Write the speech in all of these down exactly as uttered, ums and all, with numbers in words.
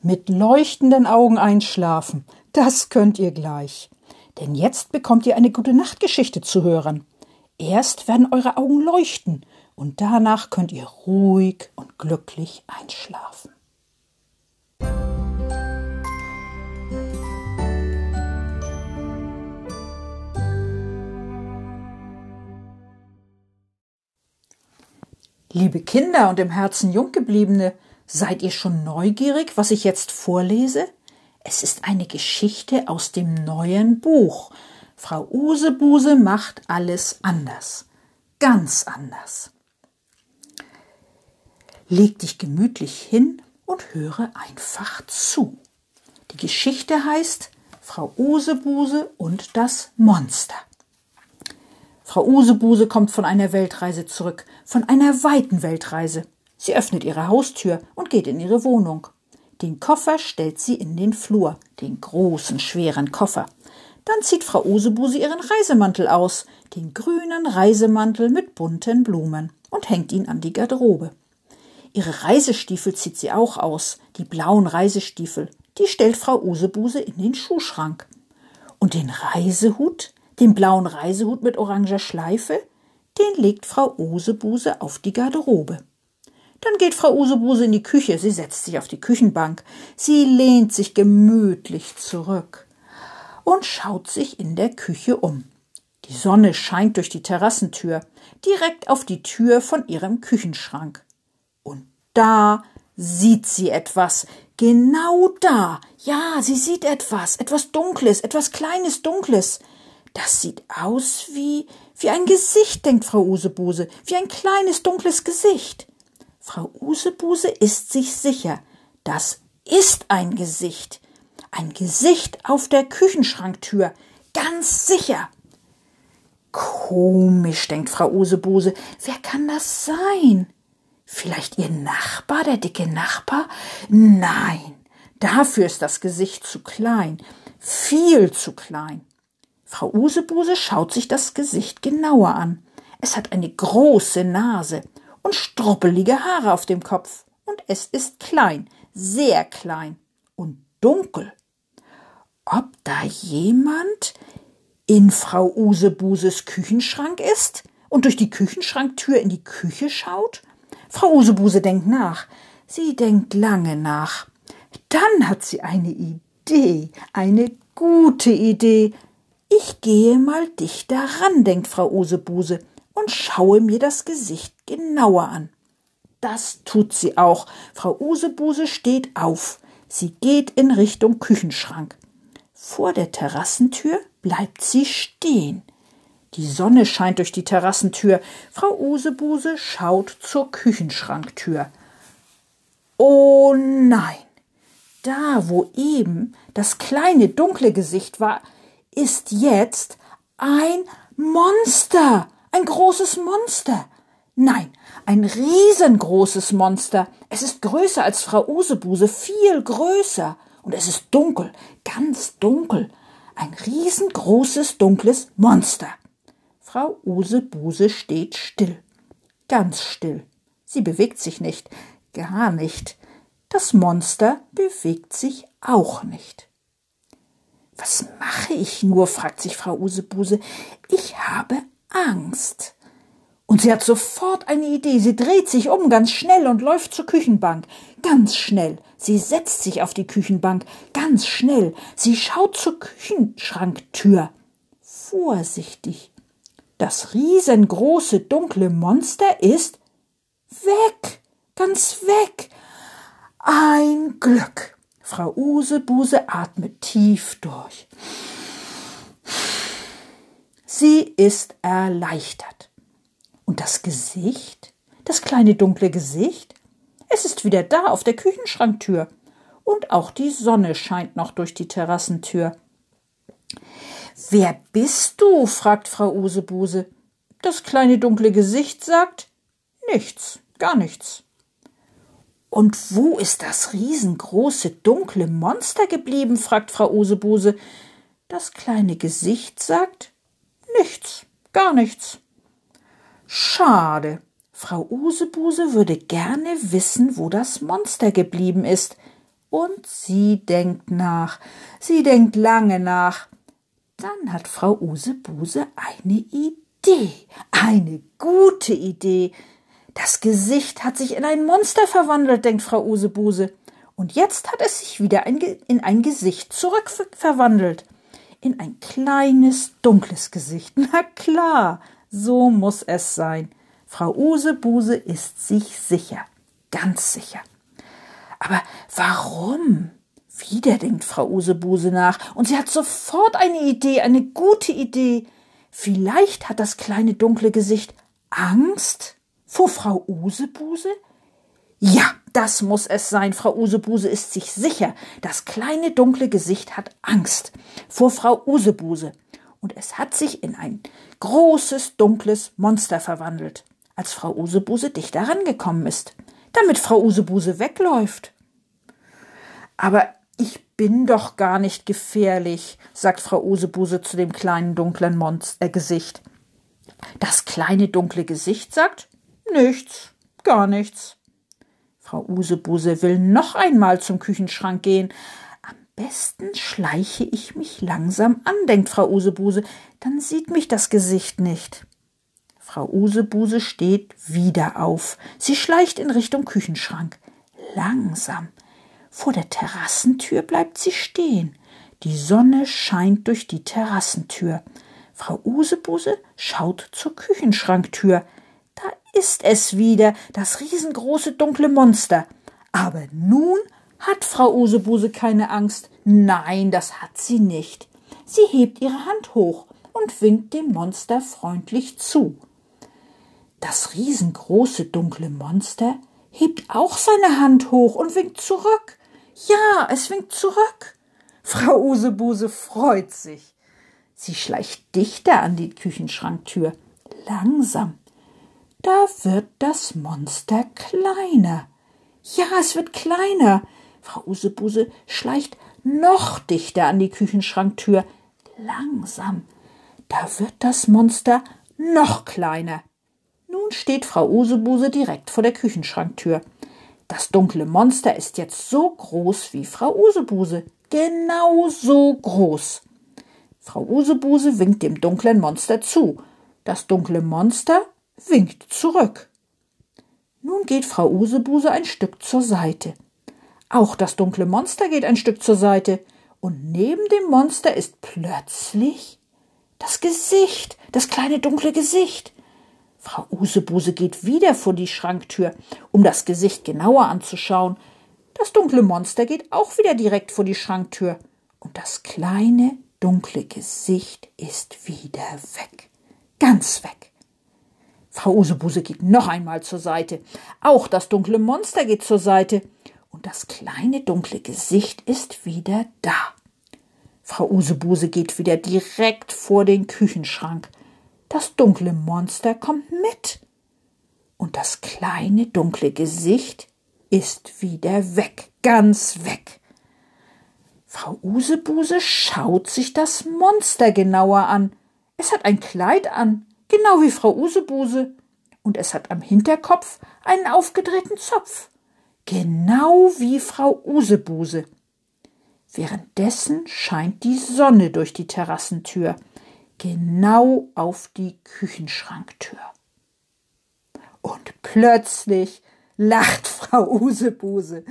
Mit leuchtenden Augen einschlafen, das könnt ihr gleich. Denn jetzt bekommt ihr eine Gute-Nacht-Geschichte zu hören. Erst werden eure Augen leuchten und danach könnt ihr ruhig und glücklich einschlafen. Liebe Kinder und im Herzen Junggebliebene, seid ihr schon neugierig, was ich jetzt vorlese? Es ist eine Geschichte aus dem neuen Buch. Frau Usebuse macht alles anders. Ganz anders. Leg dich gemütlich hin und höre einfach zu. Die Geschichte heißt Frau Usebuse und das Monster. Frau Usebuse kommt von einer Weltreise zurück, von einer weiten Weltreise. Sie öffnet ihre Haustür und geht in ihre Wohnung. Den Koffer stellt sie in den Flur, den großen, schweren Koffer. Dann zieht Frau Usebuse ihren Reisemantel aus, den grünen Reisemantel mit bunten Blumen, und hängt ihn an die Garderobe. Ihre Reisestiefel zieht sie auch aus, die blauen Reisestiefel, die stellt Frau Usebuse in den Schuhschrank. Und den Reisehut, den blauen Reisehut mit oranger Schleife, den legt Frau Usebuse auf die Garderobe. Dann geht Frau Usebuse in die Küche, sie setzt sich auf die Küchenbank, sie lehnt sich gemütlich zurück und schaut sich in der Küche um. Die Sonne scheint durch die Terrassentür, direkt auf die Tür von ihrem Küchenschrank. Und da sieht sie etwas, genau da, ja, sie sieht etwas, etwas Dunkles, etwas Kleines, Dunkles. Das sieht aus wie, wie ein Gesicht, denkt Frau Usebuse, wie ein kleines, dunkles Gesicht. Frau Usebuse ist sich sicher, das ist ein Gesicht. Ein Gesicht auf der Küchenschranktür, ganz sicher. Komisch, denkt Frau Usebuse, wer kann das sein? Vielleicht ihr Nachbar, der dicke Nachbar? Nein, dafür ist das Gesicht zu klein, viel zu klein. Frau Usebuse schaut sich das Gesicht genauer an. Es hat eine große Nase und struppelige Haare auf dem Kopf. Und es ist klein, sehr klein und dunkel. Ob da jemand in Frau Usebuses Küchenschrank ist und durch die Küchenschranktür in die Küche schaut? Frau Usebuse denkt nach. Sie denkt lange nach. Dann hat sie eine Idee, eine gute Idee. Ich gehe mal dichter ran, denkt Frau Usebuse, und schaue mir das Gesicht genauer an. Das tut sie auch. Frau Usebuse steht auf. Sie geht in Richtung Küchenschrank. Vor der Terrassentür bleibt sie stehen. Die Sonne scheint durch die Terrassentür. Frau Usebuse schaut zur Küchenschranktür. Oh nein! Da, wo eben das kleine dunkle Gesicht war, ist jetzt ein Monster, ein großes Monster. Nein, ein riesengroßes Monster. Es ist größer als Frau Usebuse, viel größer. Und es ist dunkel, ganz dunkel. Ein riesengroßes, dunkles Monster. Frau Usebuse steht still, ganz still. Sie bewegt sich nicht, gar nicht. Das Monster bewegt sich auch nicht. Was mache ich nur, fragt sich Frau Usebuse. Ich habe Angst. Und sie hat sofort eine Idee. Sie dreht sich um ganz schnell und läuft zur Küchenbank. Ganz schnell. Sie setzt sich auf die Küchenbank. Ganz schnell. Sie schaut zur Küchenschranktür. Vorsichtig. Das riesengroße, dunkle Monster ist weg. Ganz weg. Ein Glück. Frau Usebuse atmet tief durch. Sie ist erleichtert. Und das Gesicht, das kleine dunkle Gesicht, es ist wieder da auf der Küchenschranktür. Und auch die Sonne scheint noch durch die Terrassentür. »Wer bist du?« fragt Frau Usebuse. Das kleine dunkle Gesicht sagt, »Nichts, gar nichts.« »Und wo ist das riesengroße, dunkle Monster geblieben?« fragt Frau Usebuse. Das kleine Gesicht sagt, »Nichts, gar nichts.« »Schade. Frau Usebuse würde gerne wissen, wo das Monster geblieben ist. und sie denkt nach. Sie denkt lange nach. Dann hat Frau Usebuse eine Idee, eine gute Idee. Das Gesicht hat sich in ein Monster verwandelt, denkt Frau Usebuse. Und jetzt hat es sich wieder in ein Gesicht zurückverwandelt. In ein kleines, dunkles Gesicht. Na klar, so muss es sein. Frau Usebuse ist sich sicher, ganz sicher. Aber warum? Wieder denkt Frau Usebuse nach. Und sie hat sofort eine Idee, eine gute Idee. Vielleicht hat das kleine, dunkle Gesicht Angst vor Frau Usebuse? Ja, das muss es sein. Frau Usebuse ist sich sicher. Das kleine, dunkle Gesicht hat Angst vor Frau Usebuse. Und es hat sich in ein großes, dunkles Monster verwandelt, als Frau Usebuse dicht herangekommen ist, damit Frau Usebuse wegläuft. Aber ich bin doch gar nicht gefährlich, sagt Frau Usebuse zu dem kleinen, dunklen Monster, äh, Gesicht. Das kleine, dunkle Gesicht sagt, nichts, gar nichts. Frau Usebuse will noch einmal zum Küchenschrank gehen. Am besten schleiche ich mich langsam an, denkt Frau Usebuse, dann sieht mich das Gesicht nicht. Frau Usebuse steht wieder auf. Sie schleicht in Richtung Küchenschrank. Langsam. Vor der Terrassentür bleibt sie stehen. Die Sonne scheint durch die Terrassentür. Frau Usebuse schaut zur Küchenschranktür. Da ist es wieder, das riesengroße dunkle Monster. Aber nun hat Frau Usebuse keine Angst. Nein, das hat sie nicht. Sie hebt ihre Hand hoch und winkt dem Monster freundlich zu. Das riesengroße dunkle Monster hebt auch seine Hand hoch und winkt zurück. Ja, es winkt zurück. Frau Usebuse freut sich. Sie schleicht dichter an die Küchenschranktür. Langsam. Da wird das Monster kleiner. Ja, es wird kleiner. Frau Usebuse schleicht noch dichter an die Küchenschranktür. Langsam. Da wird das Monster noch kleiner. Nun steht Frau Usebuse direkt vor der Küchenschranktür. Das dunkle Monster ist jetzt so groß wie Frau Usebuse. Genau so groß. Frau Usebuse winkt dem dunklen Monster zu. Das dunkle Monster winkt zurück. Nun geht Frau Usebuse ein Stück zur Seite. Auch das dunkle Monster geht ein Stück zur Seite. Und neben dem Monster ist plötzlich das Gesicht, das kleine dunkle Gesicht. Frau Usebuse geht wieder vor die Schranktür, um das Gesicht genauer anzuschauen. Das dunkle Monster geht auch wieder direkt vor die Schranktür. Und das kleine, dunkle Gesicht ist wieder weg. Ganz weg. Frau Usebuse geht noch einmal zur Seite. Auch das dunkle Monster geht zur Seite. Und das kleine, dunkle Gesicht ist wieder da. Frau Usebuse geht wieder direkt vor den Küchenschrank. Das dunkle Monster kommt mit. Und das kleine, dunkle Gesicht ist wieder weg, ganz weg. Frau Usebuse schaut sich das Monster genauer an. Es hat ein Kleid an, genau wie Frau Usebuse. Und es hat am Hinterkopf einen aufgedrehten Zopf, genau wie Frau Usebuse. Währenddessen scheint die Sonne durch die Terrassentür, genau auf die Küchenschranktür. Und plötzlich lacht Frau Usebuse.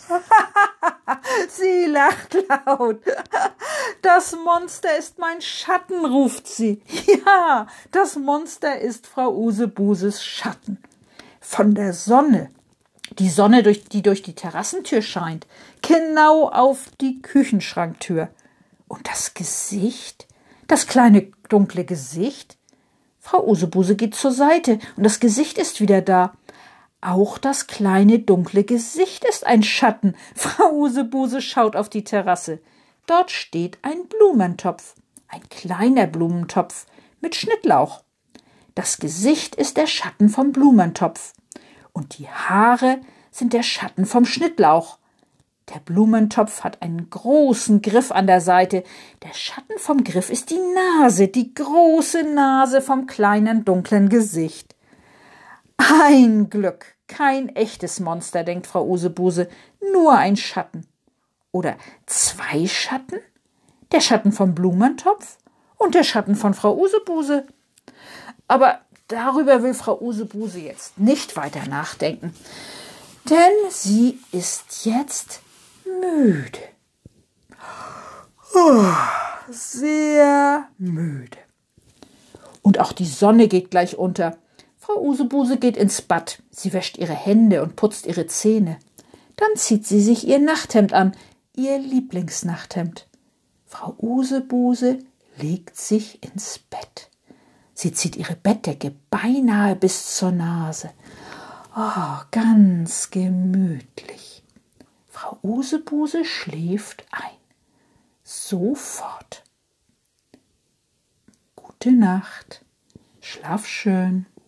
Sie lacht laut. Das Monster ist mein Schatten, ruft sie. Ja, das Monster ist Frau Usebuses Schatten. Von der Sonne, die Sonne, durch, die durch die Terrassentür scheint, genau auf die Küchenschranktür. Und das Gesicht, das kleine dunkle Gesicht. Frau Usebuse geht zur Seite und das Gesicht ist wieder da. Auch das kleine dunkle Gesicht ist ein Schatten. Frau Usebuse schaut auf die Terrasse. Dort steht ein Blumentopf, ein kleiner Blumentopf mit Schnittlauch. Das Gesicht ist der Schatten vom Blumentopf und die Haare sind der Schatten vom Schnittlauch. Der Blumentopf hat einen großen Griff an der Seite. Der Schatten vom Griff ist die Nase, die große Nase vom kleinen dunklen Gesicht. Ein Glück, kein echtes Monster, denkt Frau Usebuse, nur ein Schatten. Oder zwei Schatten? Der Schatten vom Blumentopf und der Schatten von Frau Usebuse. Aber darüber will Frau Usebuse jetzt nicht weiter nachdenken, denn sie ist jetzt müde. Oh, sehr müde. Und auch die Sonne geht gleich unter. Frau Usebuse geht ins Bad. Sie wäscht ihre Hände und putzt ihre Zähne. Dann zieht sie sich ihr Nachthemd an, ihr Lieblingsnachthemd. Frau Usebuse legt sich ins Bett. Sie zieht ihre Bettdecke beinahe bis zur Nase. Oh, ganz gemütlich. Frau Usebuse schläft ein. Sofort. Gute Nacht. Schlaf schön.